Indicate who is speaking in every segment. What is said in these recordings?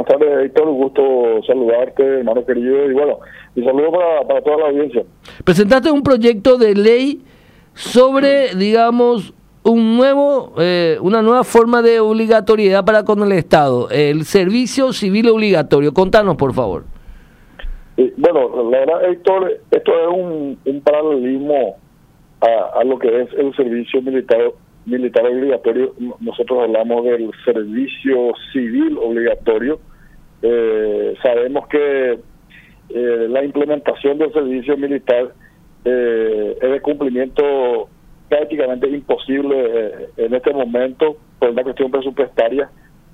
Speaker 1: tardes, Héctor, un gusto saludarte, hermano querido, y bueno, y saludo para toda la audiencia.
Speaker 2: Presentaste un proyecto de ley sobre, digamos, una nueva forma de obligatoriedad para con el Estado, el servicio civil obligatorio. Contanos, por favor.
Speaker 1: Bueno, la verdad, Héctor, esto es un paralelismo a lo que es el servicio militar obligatorio. Nosotros hablamos del servicio civil obligatorio. Sabemos que la implementación del servicio militar es de cumplimiento prácticamente imposible en este momento por una cuestión presupuestaria.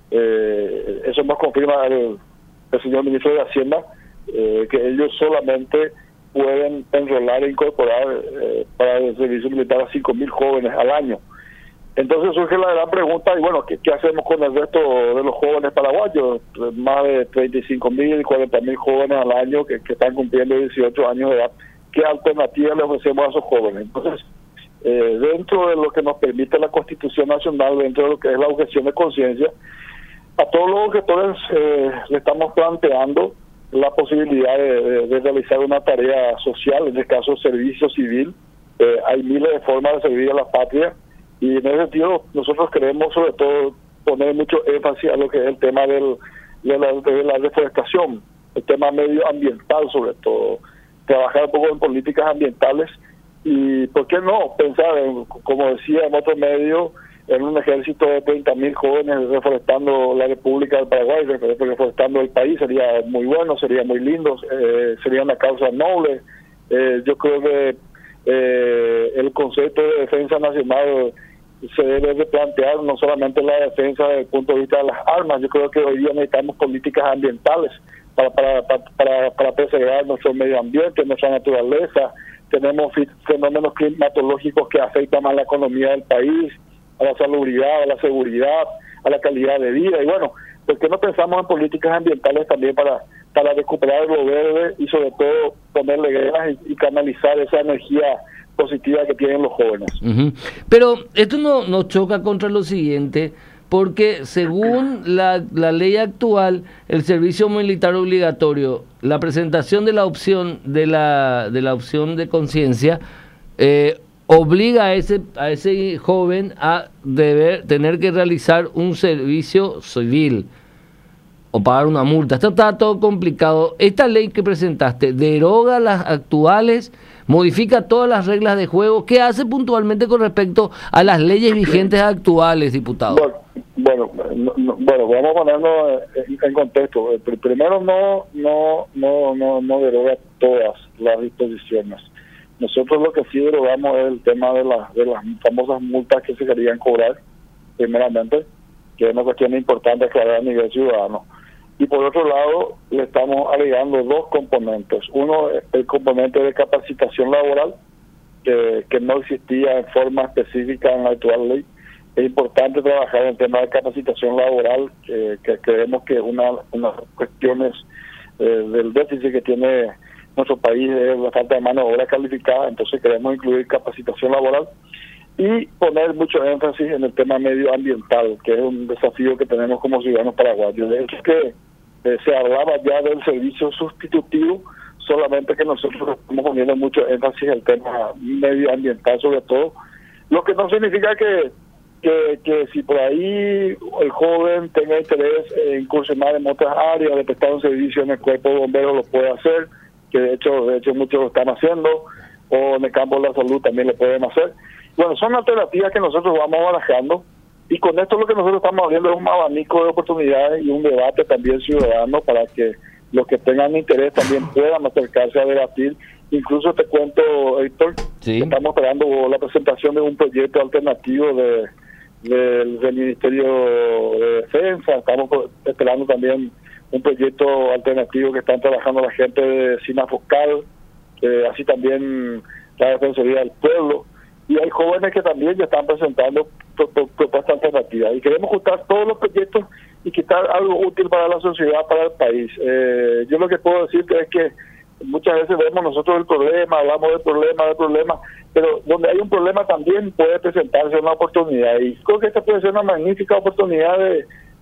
Speaker 1: Eso nos confirma el señor ministro de Hacienda, que ellos solamente pueden enrolar e incorporar para el servicio militar a 5.000 jóvenes al año. Entonces surge la gran pregunta, y bueno, ¿qué hacemos con el resto de los jóvenes paraguayos? Más de 35.000 y 40.000 jóvenes al año que están cumpliendo 18 años de edad. ¿Qué alternativa le ofrecemos a esos jóvenes? Entonces, dentro de lo que nos permite la Constitución Nacional, dentro de lo que es la objeción de conciencia, a todos los objetores le estamos planteando la posibilidad de realizar una tarea social, en este caso servicio civil. Hay miles de formas de servir a la patria, y en ese sentido nosotros queremos sobre todo poner mucho énfasis a lo que es el tema de la deforestación, el tema medioambiental sobre todo, trabajar un poco en políticas ambientales y, ¿por qué no?, pensar, como decía en otro medio, en un ejército de 30.000 jóvenes reforestando la República del Paraguay, reforestando el país. Sería muy bueno, sería muy lindo, sería una causa noble. Yo creo que el concepto de defensa nacional se debe de plantear no solamente la defensa desde el punto de vista de las armas. Yo creo que hoy día necesitamos políticas ambientales para preservar nuestro medio ambiente, nuestra naturaleza. Tenemos fenómenos climatológicos que afectan a la economía del país, a la salubridad, a la seguridad, a la calidad de vida. Y bueno, ¿por qué no pensamos en políticas ambientales también para recuperar lo verde y sobre todo ponerle ganas y canalizar esa energía positiva que tienen los jóvenes?
Speaker 2: Pero esto nos choca contra lo siguiente, porque según la ley actual, el servicio militar obligatorio, la presentación de la opción de la opción de conciencia, obliga a ese joven a tener que realizar un servicio civil o pagar una multa. Esto está todo complicado. Esta ley que presentaste deroga las actuales, modifica todas las reglas de juego. ¿Qué hace puntualmente con respecto a las leyes vigentes actuales, diputado?
Speaker 1: Bueno, vamos a ponernos en contexto. Primero, no deroga todas las disposiciones. Nosotros lo que sí derogamos es el tema de las famosas multas que se querían cobrar, primeramente, que es una cuestión importante aclarar a nivel ciudadano. Y por otro lado, le estamos agregando dos componentes. Uno, el componente de capacitación laboral, que no existía en forma específica en la actual ley. Es importante trabajar en el tema de capacitación laboral, que creemos que una de las cuestiones del déficit que tiene nuestro país es la falta de mano de obra calificada. Entonces queremos incluir capacitación laboral y poner mucho énfasis en el tema medioambiental, que es un desafío que tenemos como ciudadanos paraguayos. De hecho, que se hablaba ya del servicio sustitutivo, solamente que nosotros estamos poniendo mucho énfasis en el tema medioambiental sobre todo, lo que no significa que si por ahí el joven tenga interés en incursionar en otras áreas, de prestar un servicio en el cuerpo de bomberos, lo puede hacer, que de hecho muchos lo están haciendo, o en el campo de la salud también lo pueden hacer. Bueno, son alternativas que nosotros vamos barajando, y con esto lo que nosotros estamos abriendo es un abanico de oportunidades y un debate también ciudadano para que los que tengan interés también puedan acercarse a debatir. Incluso te cuento, Héctor,
Speaker 2: ¿sí?
Speaker 1: Estamos esperando la presentación de un proyecto alternativo del Ministerio de Defensa. Estamos esperando también un proyecto alternativo que están trabajando la gente de SINAFOCAL, así también la Defensoría del Pueblo, y hay jóvenes que también ya están presentando propuestas alternativas, y queremos juntar todos los proyectos y quitar algo útil para la sociedad, para el país. Yo lo que puedo decirte es que muchas veces vemos nosotros el problema, hablamos del problema, pero donde hay un problema también puede presentarse una oportunidad, y creo que esta puede ser una magnífica oportunidad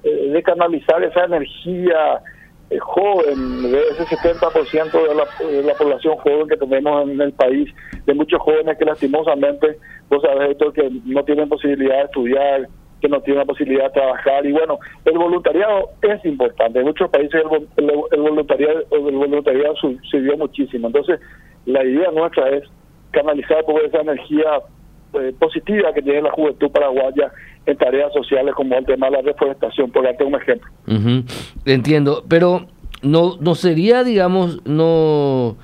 Speaker 1: de canalizar esa energía joven, de ese 70% de la población joven que tenemos en el país, de muchos jóvenes que lastimosamente, vos sabés, Héctor, que no tienen posibilidad de estudiar, que no tienen posibilidad de trabajar. Y bueno, el voluntariado es importante. En muchos países el voluntariado sirvió muchísimo. Entonces, la idea nuestra es canalizar por esa energía positiva que tiene la juventud paraguaya en tareas sociales como el tema de la reforestación, por darte un ejemplo.
Speaker 2: Entiendo, pero no sería, digamos, no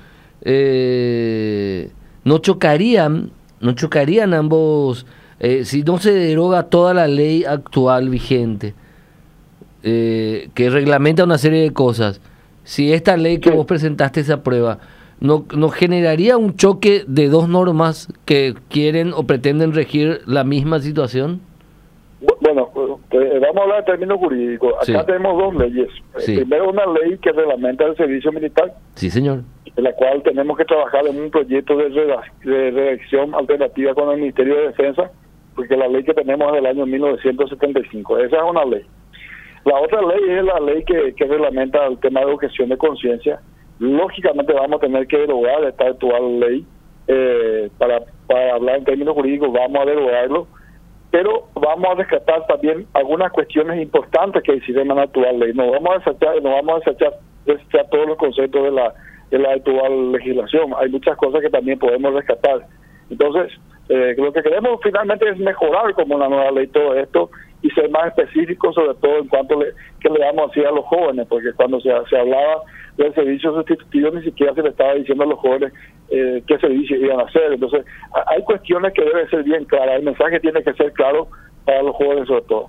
Speaker 2: chocarían ambos, si no se deroga toda la ley actual vigente, que reglamenta una serie de cosas. Si esta ley que vos presentaste se aprueba, ¿no generaría un choque de dos normas que quieren o pretenden regir la misma situación?
Speaker 1: Bueno, vamos a hablar de términos jurídicos. Acá tenemos dos leyes. Primero, una ley que reglamenta el servicio militar.
Speaker 2: Sí, señor.
Speaker 1: En la cual tenemos que trabajar en un proyecto de redacción alternativa con el Ministerio de Defensa, porque la ley que tenemos es del año 1975. Esa es una ley. La otra ley es la ley que reglamenta el tema de objeción de conciencia. Lógicamente vamos a tener que derogar esta actual ley. Para hablar en términos jurídicos, vamos a derogarlo, pero vamos a rescatar también algunas cuestiones importantes que existen en la actual ley. No vamos a desechar todos los conceptos de la actual legislación. Hay muchas cosas que también podemos rescatar. Entonces, lo que queremos finalmente es mejorar como la nueva ley todo esto y ser más específicos, sobre todo en cuanto que le damos así a los jóvenes, porque cuando se hablaba del servicio sustitutivo ni siquiera se le estaba diciendo a los jóvenes qué servicios iban a hacer. Entonces, hay cuestiones que deben ser bien claras. El mensaje tiene que ser claro para los jóvenes sobre todo.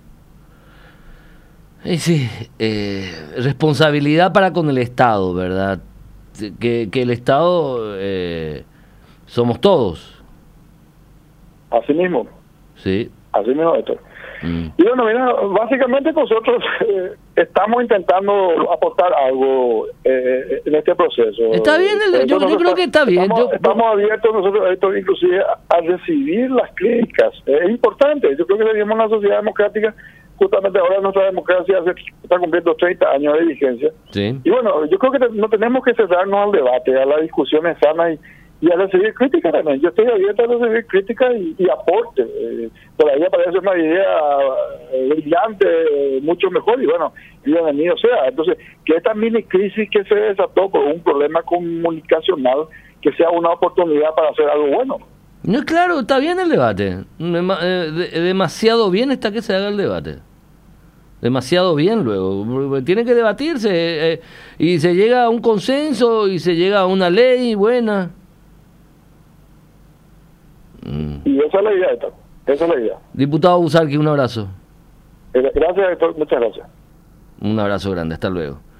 Speaker 2: Sí, responsabilidad para con el Estado, ¿verdad? Que el Estado somos todos.
Speaker 1: Así mismo.
Speaker 2: Sí.
Speaker 1: Así mismo, Héctor. Y bueno, mira, básicamente nosotros estamos intentando aportar algo en este proceso.
Speaker 2: Está bien, yo creo que está bien.
Speaker 1: Estamos abiertos nosotros, Héctor, inclusive a recibir las críticas. Es importante. Yo creo que vivimos en una sociedad democrática. Justamente ahora nuestra democracia está cumpliendo 30 años de vigencia.
Speaker 2: Sí.
Speaker 1: Y bueno, yo creo que no tenemos que cerrarnos al debate, a las discusiones sanas y a recibir críticas también. Yo estoy abierto a recibir críticas y aporte. Por ahí aparece una idea brillante, mucho mejor, y bueno, bienvenido sea. Entonces, que esta mini crisis que se desató por un problema comunicacional, que sea una oportunidad para hacer algo bueno.
Speaker 2: No, claro, está bien el debate. Demasiado bien está que se haga el debate. Demasiado bien luego. Tiene que debatirse y se llega a un consenso y se llega a una ley buena.
Speaker 1: Y esa es la idea, Héctor. Esa es la idea.
Speaker 2: Diputado Busarqui, un abrazo.
Speaker 1: Gracias, Héctor. Muchas gracias.
Speaker 2: Un abrazo grande. Hasta luego.